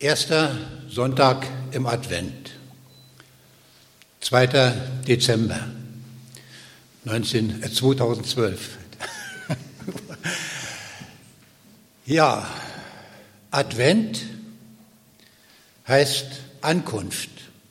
Erster Sonntag im Advent, 2. Dezember 2012. Ja, Advent heißt Ankunft,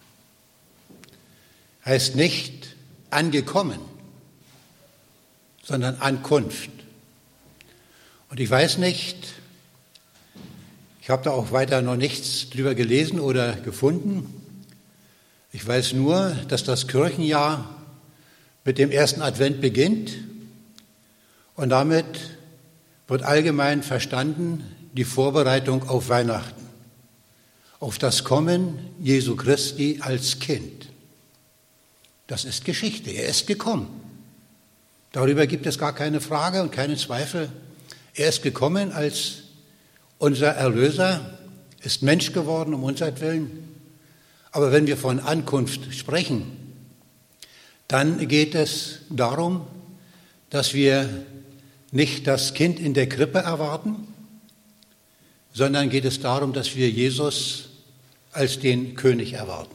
heißt nicht angekommen, sondern Ankunft. Und ich weiß nicht, ich habe da auch weiter noch nichts drüber gelesen oder gefunden. Ich weiß nur, dass das Kirchenjahr mit dem ersten Advent beginnt und damit wird allgemein verstanden die Vorbereitung auf Weihnachten, auf das Kommen Jesu Christi als Kind. Das ist Geschichte, er ist gekommen. Darüber gibt es gar keine Frage und keinen Zweifel. Er ist gekommen als unser Erlöser, ist Mensch geworden um unsertwillen. Aber wenn wir von Ankunft sprechen, dann geht es darum, dass wir nicht das Kind in der Krippe erwarten, sondern geht es darum, dass wir Jesus als den König erwarten.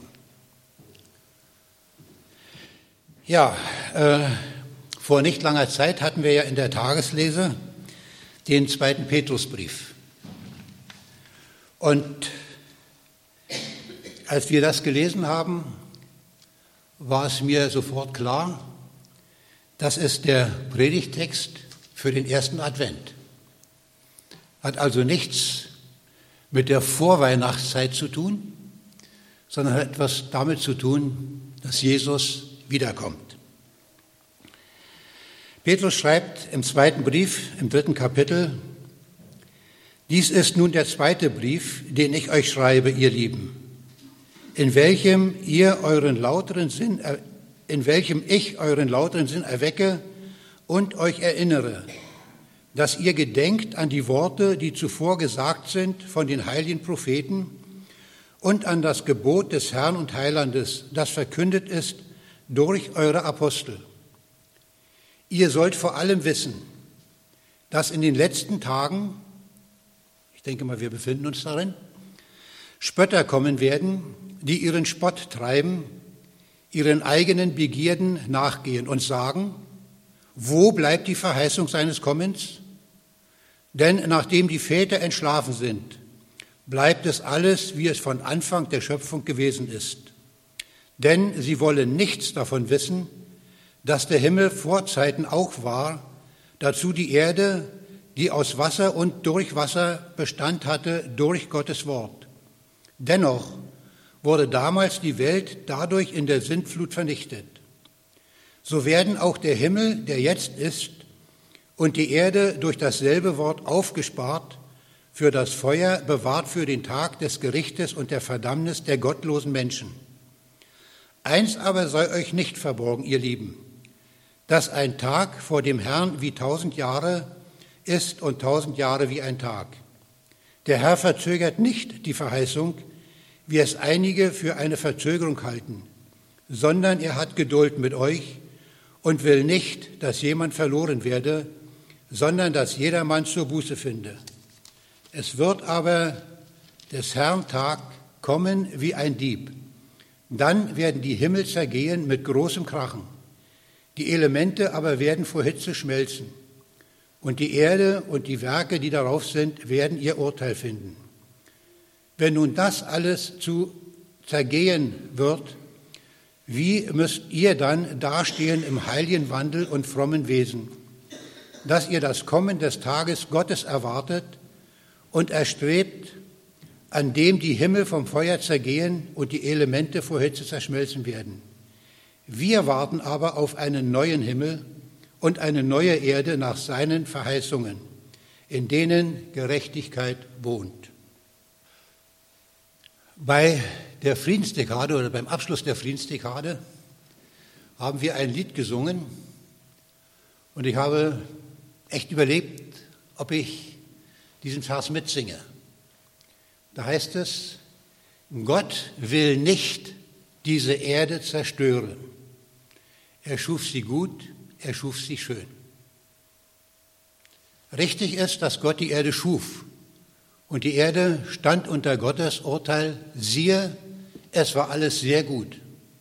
Ja, vor nicht langer Zeit hatten wir ja in der Tageslese den 2. Petrusbrief. Und als wir das gelesen haben, war es mir sofort klar, das ist der Predigttext für den ersten Advent. Hat also nichts mit der Vorweihnachtszeit zu tun, sondern hat etwas damit zu tun, dass Jesus wiederkommt. Petrus schreibt im 2. Brief, im 3. Kapitel, dies ist nun der 2. Brief, den ich euch schreibe, ihr Lieben, in welchem ich euren lauteren Sinn erwecke und euch erinnere, dass ihr gedenkt an die Worte, die zuvor gesagt sind von den heiligen Propheten und an das Gebot des Herrn und Heilandes, das verkündet ist durch eure Apostel. Ihr sollt vor allem wissen, dass in den letzten Tagen, ich denke mal, wir befinden uns darin, Spötter kommen werden, die ihren Spott treiben, ihren eigenen Begierden nachgehen und sagen, wo bleibt die Verheißung seines Kommens? Denn nachdem die Väter entschlafen sind, bleibt es alles, wie es von Anfang der Schöpfung gewesen ist. Denn sie wollen nichts davon wissen, dass der Himmel vor Zeiten auch war, dazu die Erde, die aus Wasser und durch Wasser Bestand hatte, durch Gottes Wort. Dennoch wurde damals die Welt dadurch in der Sintflut vernichtet. So werden auch der Himmel, der jetzt ist, und die Erde durch dasselbe Wort aufgespart, für das Feuer bewahrt für den Tag des Gerichtes und der Verdammnis der gottlosen Menschen. Eins aber sei euch nicht verborgen, ihr Lieben, dass ein Tag vor dem Herrn wie 1000 Jahre ist und 1000 Jahre wie ein Tag. Der Herr verzögert nicht die Verheißung, wie es einige für eine Verzögerung halten, sondern er hat Geduld mit euch und will nicht, dass jemand verloren werde, sondern dass jedermann zur Buße finde. Es wird aber des Herrn Tag kommen wie ein Dieb. Dann werden die Himmel zergehen mit großem Krachen. Die Elemente aber werden vor Hitze schmelzen. Und die Erde und die Werke, die darauf sind, werden ihr Urteil finden. Wenn nun das alles zu zergehen wird, wie müsst ihr dann dastehen im heiligen Wandel und frommen Wesen, dass ihr das Kommen des Tages Gottes erwartet und erstrebt, an dem die Himmel vom Feuer zergehen und die Elemente vor Hitze zerschmelzen werden. Wir warten aber auf einen neuen Himmel und eine neue Erde nach seinen Verheißungen, in denen Gerechtigkeit wohnt. Bei der Friedensdekade oder beim Abschluss der Friedensdekade haben wir ein Lied gesungen und ich habe echt überlegt, ob ich diesen Vers mitsinge. Da heißt es, Gott will nicht diese Erde zerstören. Er schuf sie gut, er schuf sie schön. Richtig ist, dass Gott die Erde schuf und die Erde stand unter Gottes Urteil, siehe, es war alles sehr gut.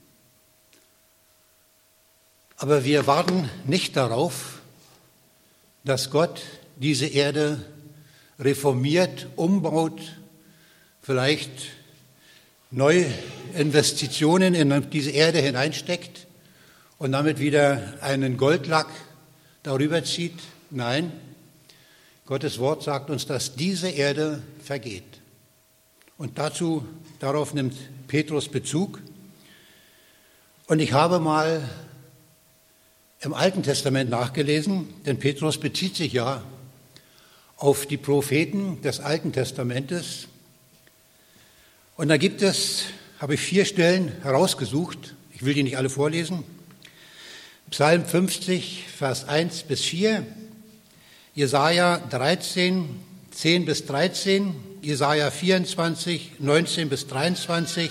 Aber wir warten nicht darauf, dass Gott diese Erde reformiert, umbaut, vielleicht neue Investitionen in diese Erde hineinsteckt und damit wieder einen Goldlack darüber zieht. Nein, Gottes Wort sagt uns, dass diese Erde vergeht. Und darauf nimmt Petrus Bezug. Und ich habe mal im Alten Testament nachgelesen, denn Petrus bezieht sich ja auf die Propheten des Alten Testamentes. Und da habe ich 4 Stellen herausgesucht. Ich will die nicht alle vorlesen. Psalm 50, Vers 1 bis 4, Jesaja 13, 10 bis 13, Jesaja 24, 19 bis 23,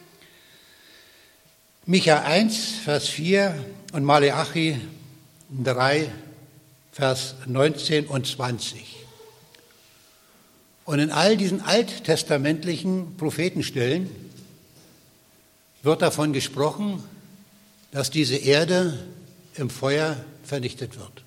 Micha 1, Vers 4 und Maleachi 3, Vers 19 und 20. Und in all diesen alttestamentlichen Prophetenstellen wird davon gesprochen, dass diese Erde im Feuer vernichtet wird.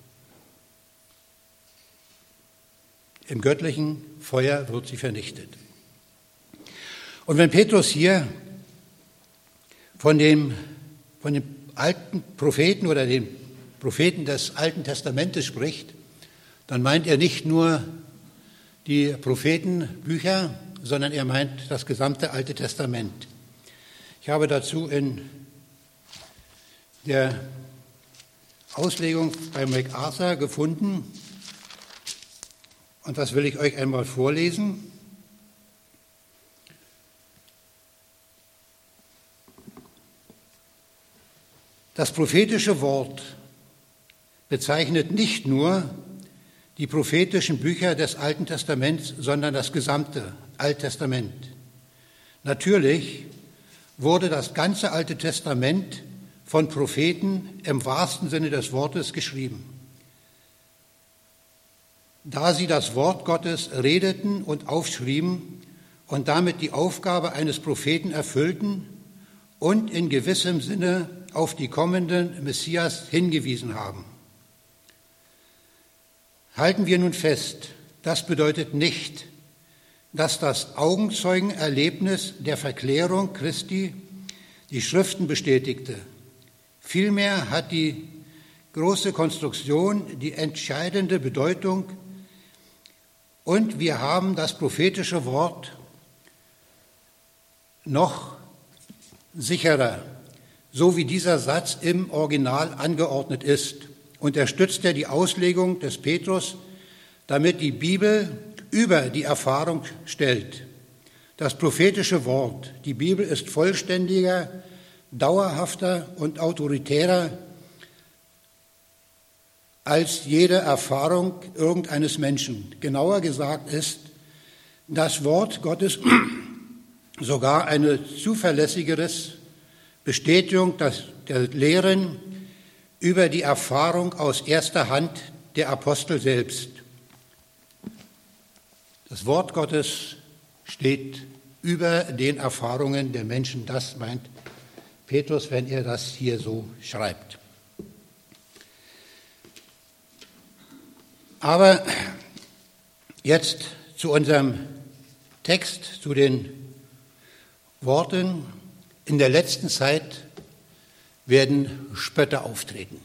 Im göttlichen Feuer wird sie vernichtet. Und wenn Petrus hier von dem alten Propheten oder den Propheten des Alten Testamentes spricht, dann meint er nicht nur die Prophetenbücher, sondern er meint das gesamte Alte Testament. Ich habe dazu in der Auslegung bei MacArthur gefunden, und das will ich euch einmal vorlesen. Das prophetische Wort bezeichnet nicht nur die prophetischen Bücher des Alten Testaments, sondern das gesamte Alttestament. Natürlich wurde das ganze Alte Testament von Propheten im wahrsten Sinne des Wortes geschrieben. Da sie das Wort Gottes redeten und aufschrieben und damit die Aufgabe eines Propheten erfüllten und in gewissem Sinne auf die kommenden Messias hingewiesen haben. Halten wir nun fest, das bedeutet nicht, dass das Augenzeugenerlebnis der Verklärung Christi die Schriften bestätigte. Vielmehr hat die große Konstruktion die entscheidende Bedeutung und wir haben das prophetische Wort noch sicherer, so wie dieser Satz im Original angeordnet ist. Unterstützt er die Auslegung des Petrus, damit die Bibel über die Erfahrung stellt. Das prophetische Wort, die Bibel ist vollständiger, dauerhafter und autoritärer als jede Erfahrung irgendeines Menschen. Genauer gesagt ist das Wort Gottes sogar eine zuverlässigere Bestätigung der Lehren über die Erfahrung aus erster Hand der Apostel selbst. Das Wort Gottes steht über den Erfahrungen der Menschen. Das meint Petrus, wenn er das hier so schreibt. Aber jetzt zu unserem Text, zu den Worten. In der letzten Zeit werden Spötter auftreten.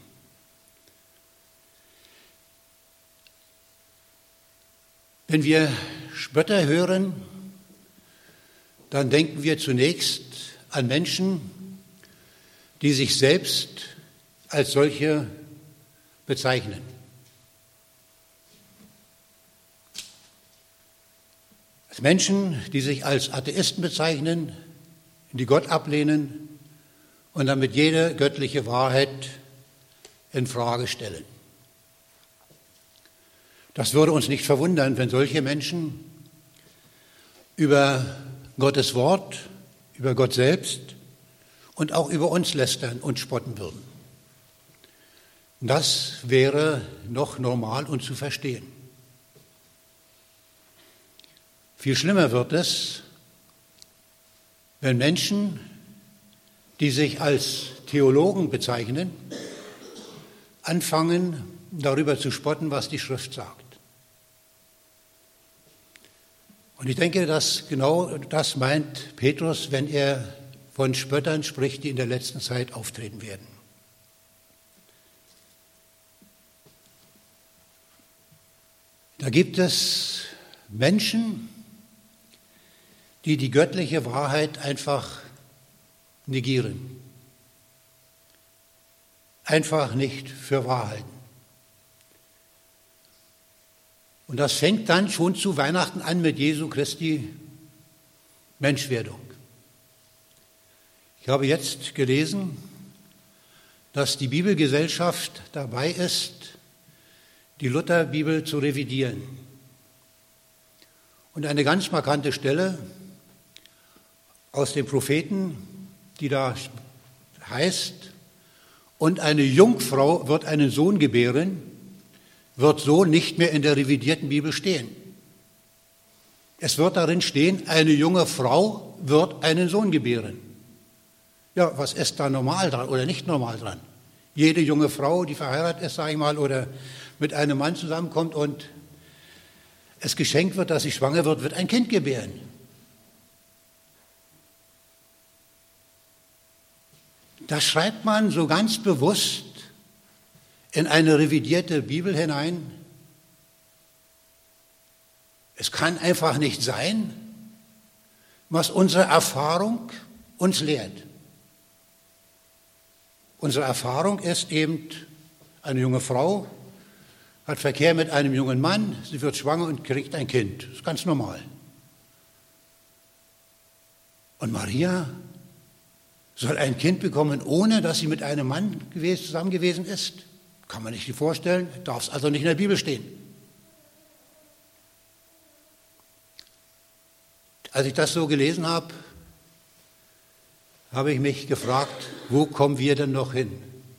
Wenn wir Spötter hören, dann denken wir zunächst an Menschen, die sich selbst als solche bezeichnen. Als Menschen, die sich als Atheisten bezeichnen, die Gott ablehnen und damit jede göttliche Wahrheit in Frage stellen. Das würde uns nicht verwundern, wenn solche Menschen über Gottes Wort, über Gott selbst und auch über uns lästern und spotten würden. Das wäre noch normal und zu verstehen. Viel schlimmer wird es, wenn Menschen, die sich als Theologen bezeichnen, anfangen, darüber zu spotten, was die Schrift sagt. Und ich denke, dass genau das meint Petrus, wenn er von Spöttern spricht, die in der letzten Zeit auftreten werden. Da gibt es Menschen, die die göttliche Wahrheit einfach negieren, einfach nicht für wahr halten. Und das fängt dann schon zu Weihnachten an mit Jesu Christi Menschwerdung. Ich habe jetzt gelesen, dass die Bibelgesellschaft dabei ist, die Lutherbibel zu revidieren. Und eine ganz markante Stelle aus den Propheten, die da heißt, und eine Jungfrau wird einen Sohn gebären, wird so nicht mehr in der revidierten Bibel stehen. Es wird darin stehen, eine junge Frau wird einen Sohn gebären. Ja, was ist da normal dran oder nicht normal dran? Jede junge Frau, die verheiratet ist, sage ich mal, oder mit einem Mann zusammenkommt und es geschenkt wird, dass sie schwanger wird, wird ein Kind gebären. Das schreibt man so ganz bewusst in eine revidierte Bibel hinein. Es kann einfach nicht sein, was unsere Erfahrung uns lehrt. Unsere Erfahrung ist eben, eine junge Frau hat Verkehr mit einem jungen Mann, sie wird schwanger und kriegt ein Kind. Das ist ganz normal. Und Maria soll ein Kind bekommen, ohne dass sie mit einem Mann zusammen gewesen ist? Kann man sich vorstellen, darf es also nicht in der Bibel stehen. Als ich das so gelesen habe, habe ich mich gefragt, wo kommen wir denn noch hin?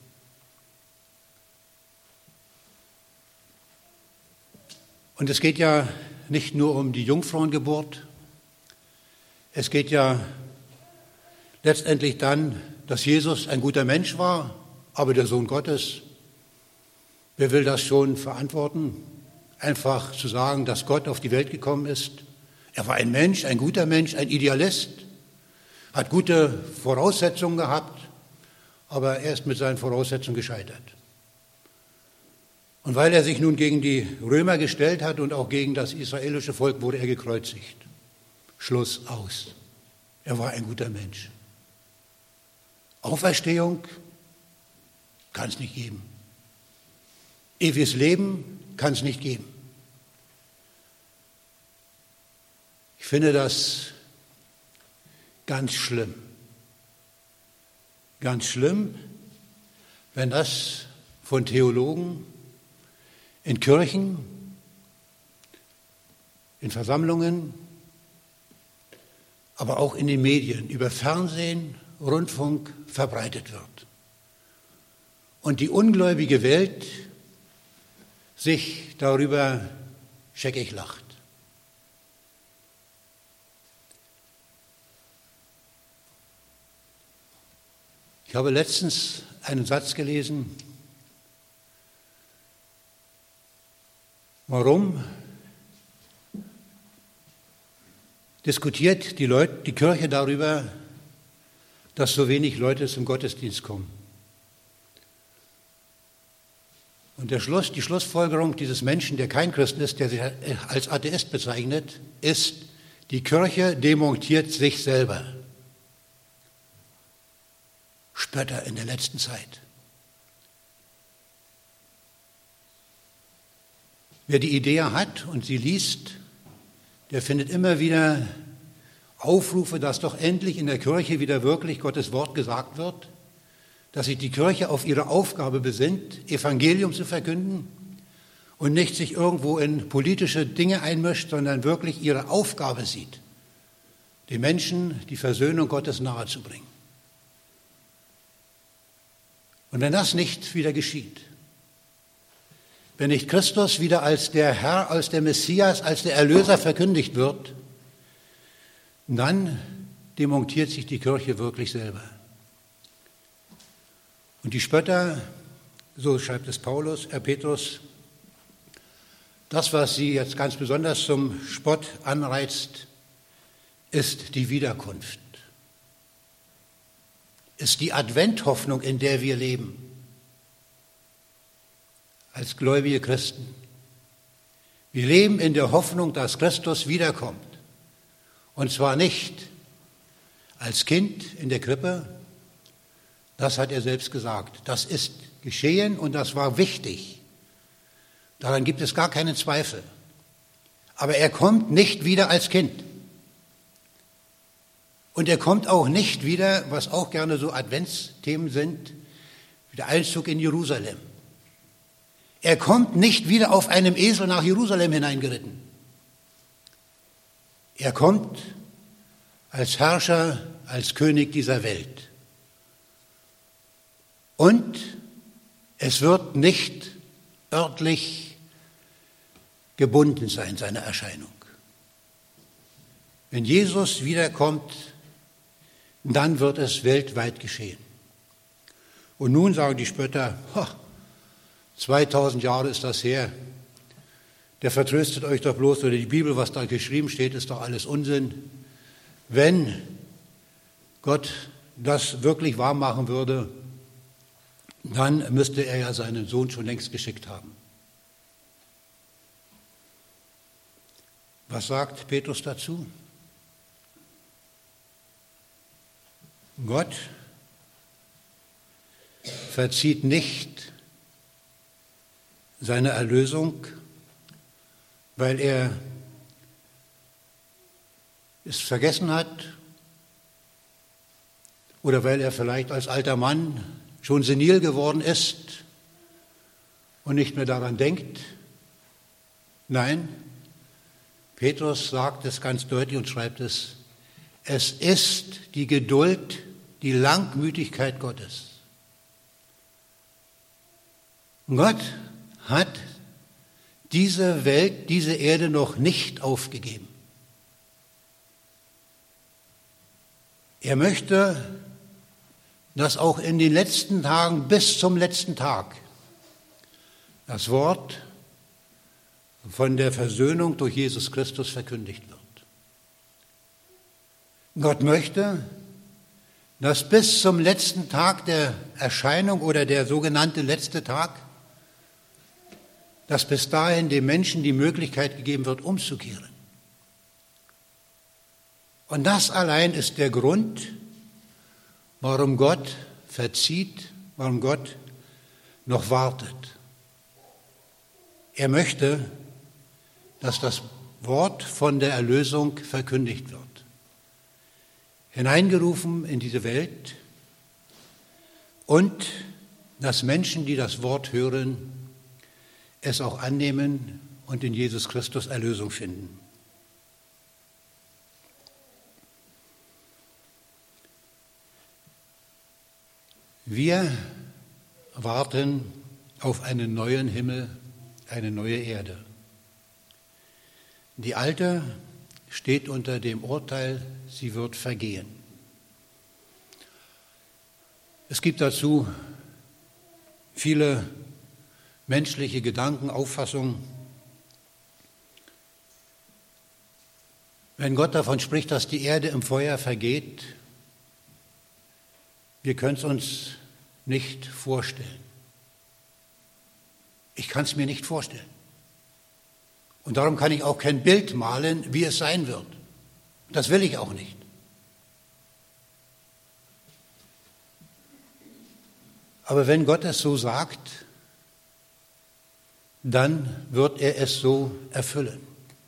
Und es geht ja nicht nur um die Jungfrauengeburt, es geht ja letztendlich dann, dass Jesus ein guter Mensch war, aber der Sohn Gottes. Wer will das schon verantworten? Einfach zu sagen, dass Gott auf die Welt gekommen ist. Er war ein Mensch, ein guter Mensch, ein Idealist, hat gute Voraussetzungen gehabt, aber er ist mit seinen Voraussetzungen gescheitert. Und weil er sich nun gegen die Römer gestellt hat und auch gegen das israelische Volk, wurde er gekreuzigt. Schluss, aus. Er war ein guter Mensch. Auferstehung kann es nicht geben. Ewiges Leben kann es nicht geben. Ich finde das ganz schlimm. Ganz schlimm, wenn das von Theologen in Kirchen, in Versammlungen, aber auch in den Medien, über Fernsehen, Rundfunk verbreitet wird. Und die ungläubige Welt sich darüber scheckig lacht. Ich habe letztens einen Satz gelesen. Warum diskutiert die Kirche darüber, dass so wenig Leute zum Gottesdienst kommen? Und die Schlussfolgerung dieses Menschen, der kein Christ ist, der sich als Atheist bezeichnet, ist, die Kirche demontiert sich selber. Spötter in der letzten Zeit. Wer die Idee hat und sie liest, der findet immer wieder Aufrufe, dass doch endlich in der Kirche wieder wirklich Gottes Wort gesagt wird, dass sich die Kirche auf ihre Aufgabe besinnt, Evangelium zu verkünden und nicht sich irgendwo in politische Dinge einmischt, sondern wirklich ihre Aufgabe sieht, den Menschen die Versöhnung Gottes nahezubringen. Und wenn das nicht wieder geschieht, wenn nicht Christus wieder als der Herr, als der Messias, als der Erlöser verkündigt wird, dann demontiert sich die Kirche wirklich selber. Und die Spötter, so schreibt es Petrus, das, was sie jetzt ganz besonders zum Spott anreizt, ist die Wiederkunft, ist die Adventhoffnung, in der wir leben, als gläubige Christen. Wir leben in der Hoffnung, dass Christus wiederkommt. Und zwar nicht als Kind in der Krippe, das hat er selbst gesagt. Das ist geschehen und das war wichtig. Daran gibt es gar keinen Zweifel. Aber er kommt nicht wieder als Kind. Und er kommt auch nicht wieder, was auch gerne so Adventsthemen sind, der Einzug in Jerusalem. Er kommt nicht wieder auf einem Esel nach Jerusalem hineingeritten. Er kommt als Herrscher, als König dieser Welt. Und es wird nicht örtlich gebunden sein, seine Erscheinung. Wenn Jesus wiederkommt, dann wird es weltweit geschehen. Und nun sagen die Spötter, 2000 Jahre ist das her, der vertröstet euch doch bloß, oder die Bibel, was da geschrieben steht, ist doch alles Unsinn. Wenn Gott das wirklich wahr machen würde, dann müsste er ja seinen Sohn schon längst geschickt haben. Was sagt Petrus dazu? Gott verzieht nicht seine Erlösung, weil er es vergessen hat oder weil er vielleicht als alter Mann schon senil geworden ist und nicht mehr daran denkt. Nein, Petrus sagt es ganz deutlich und schreibt es, es ist die Geduld, die Langmütigkeit Gottes. Gott hat diese Welt, diese Erde noch nicht aufgegeben. Er möchte, dass auch in den letzten Tagen bis zum letzten Tag das Wort von der Versöhnung durch Jesus Christus verkündigt wird. Gott möchte, dass bis zum letzten Tag der Erscheinung oder der sogenannte letzte Tag, dass bis dahin dem Menschen die Möglichkeit gegeben wird, umzukehren. Und das allein ist der Grund, warum Gott verzieht, warum Gott noch wartet. Er möchte, dass das Wort von der Erlösung verkündigt wird. Hineingerufen in diese Welt und dass Menschen, die das Wort hören, es auch annehmen und in Jesus Christus Erlösung finden. Wir warten auf einen neuen Himmel, eine neue Erde. Die alte steht unter dem Urteil, sie wird vergehen. Es gibt dazu viele menschliche Gedanken, Auffassungen. Wenn Gott davon spricht, dass die Erde im Feuer vergeht, wir können es uns nicht vorstellen. Ich kann es mir nicht vorstellen. Und darum kann ich auch kein Bild malen, wie es sein wird. Das will ich auch nicht. Aber wenn Gott es so sagt, dann wird er es so erfüllen.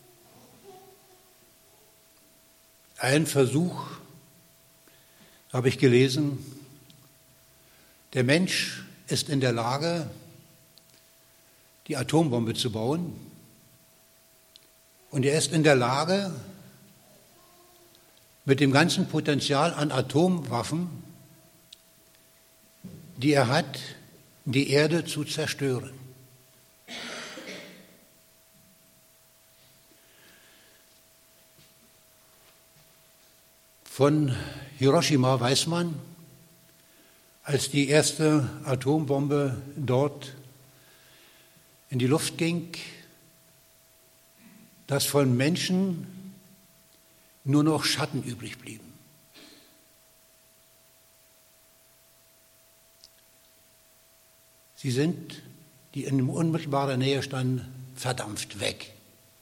Ein Versuch, habe ich gelesen, der Mensch ist in der Lage, die Atombombe zu bauen. Und er ist in der Lage, mit dem ganzen Potenzial an Atomwaffen, die er hat, die Erde zu zerstören. Von Hiroshima weiß man, als die erste Atombombe dort in die Luft ging, dass von Menschen nur noch Schatten übrig blieben. Sie sind, die in unmittelbarer Nähe standen, verdampft weg.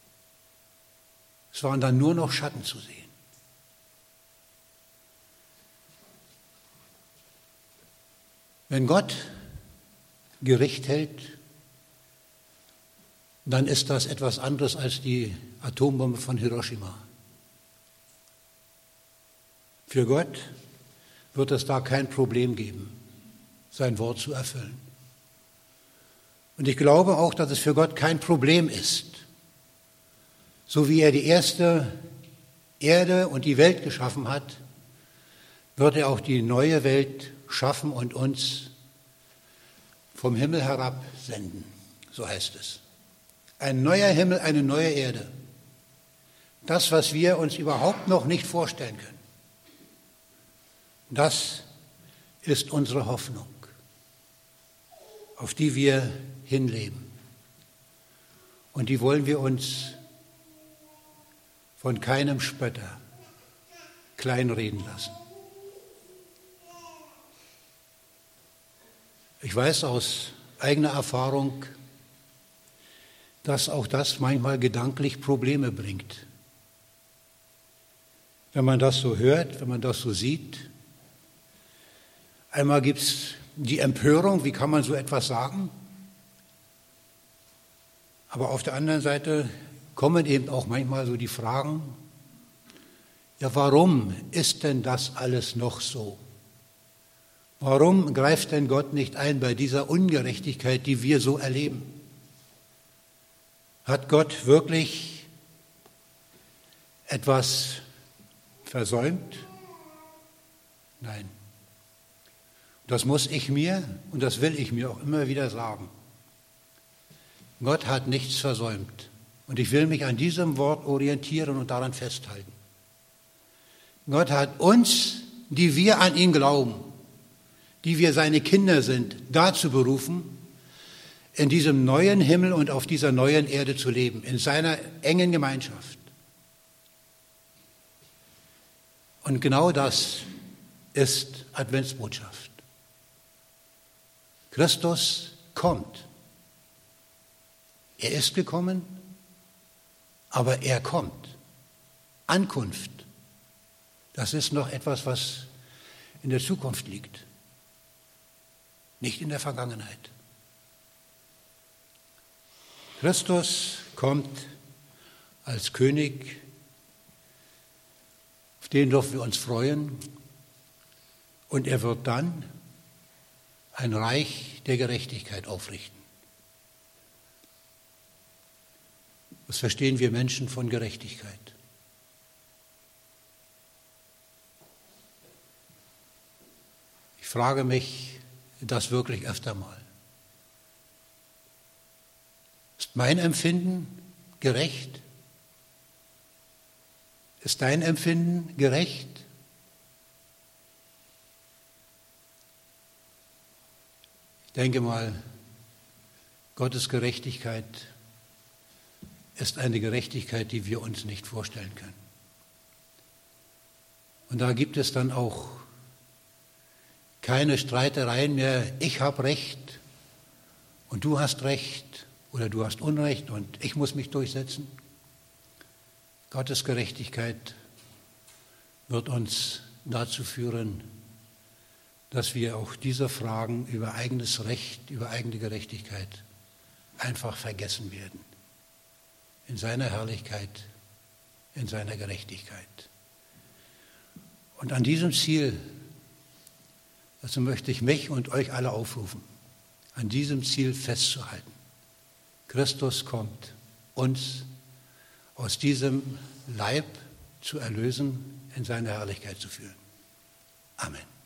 Es waren dann nur noch Schatten zu sehen. Wenn Gott Gericht hält, dann ist das etwas anderes als die Atombombe von Hiroshima. Für Gott wird es da kein Problem geben, sein Wort zu erfüllen. Und ich glaube auch, dass es für Gott kein Problem ist, so wie er die erste Erde und die Welt geschaffen hat, wird er auch die neue Welt schaffen und uns vom Himmel herab senden, so heißt es. Ein neuer Himmel, eine neue Erde. Das, was wir uns überhaupt noch nicht vorstellen können. Das ist unsere Hoffnung, auf die wir hinleben. Und die wollen wir uns von keinem Spötter kleinreden lassen. Ich weiß aus eigener Erfahrung, dass auch das manchmal gedanklich Probleme bringt. Wenn man das so hört, wenn man das so sieht. Einmal gibt es die Empörung, wie kann man so etwas sagen? Aber auf der anderen Seite kommen eben auch manchmal so die Fragen, ja, warum ist denn das alles noch so? Warum greift denn Gott nicht ein bei dieser Ungerechtigkeit, die wir so erleben? Hat Gott wirklich etwas versäumt? Nein. Das muss ich mir und das will ich mir auch immer wieder sagen. Gott hat nichts versäumt. Und ich will mich an diesem Wort orientieren und daran festhalten. Gott hat uns, die wir an ihn glauben, die wir seine Kinder sind, dazu berufen, in diesem neuen Himmel und auf dieser neuen Erde zu leben, in seiner engen Gemeinschaft. Und genau das ist Adventsbotschaft. Christus kommt. Er ist gekommen, aber er kommt. Ankunft, das ist noch etwas, was in der Zukunft liegt, nicht in der Vergangenheit. Christus kommt als König, auf den dürfen wir uns freuen, und er wird dann ein Reich der Gerechtigkeit aufrichten. Was verstehen wir Menschen von Gerechtigkeit? Ich frage mich das wirklich öfter mal. Ist mein Empfinden gerecht? Ist dein Empfinden gerecht? Ich denke mal, Gottes Gerechtigkeit ist eine Gerechtigkeit, die wir uns nicht vorstellen können. Und da gibt es dann auch keine Streitereien mehr, ich habe Recht und du hast Recht oder du hast Unrecht und ich muss mich durchsetzen. Gottes Gerechtigkeit wird uns dazu führen, dass wir auch diese Fragen über eigenes Recht, über eigene Gerechtigkeit einfach vergessen werden. In seiner Herrlichkeit, in seiner Gerechtigkeit. Und an diesem Ziel, also möchte ich mich und euch alle aufrufen, an diesem Ziel festzuhalten. Christus kommt, uns aus diesem Leib zu erlösen, in seine Herrlichkeit zu führen. Amen.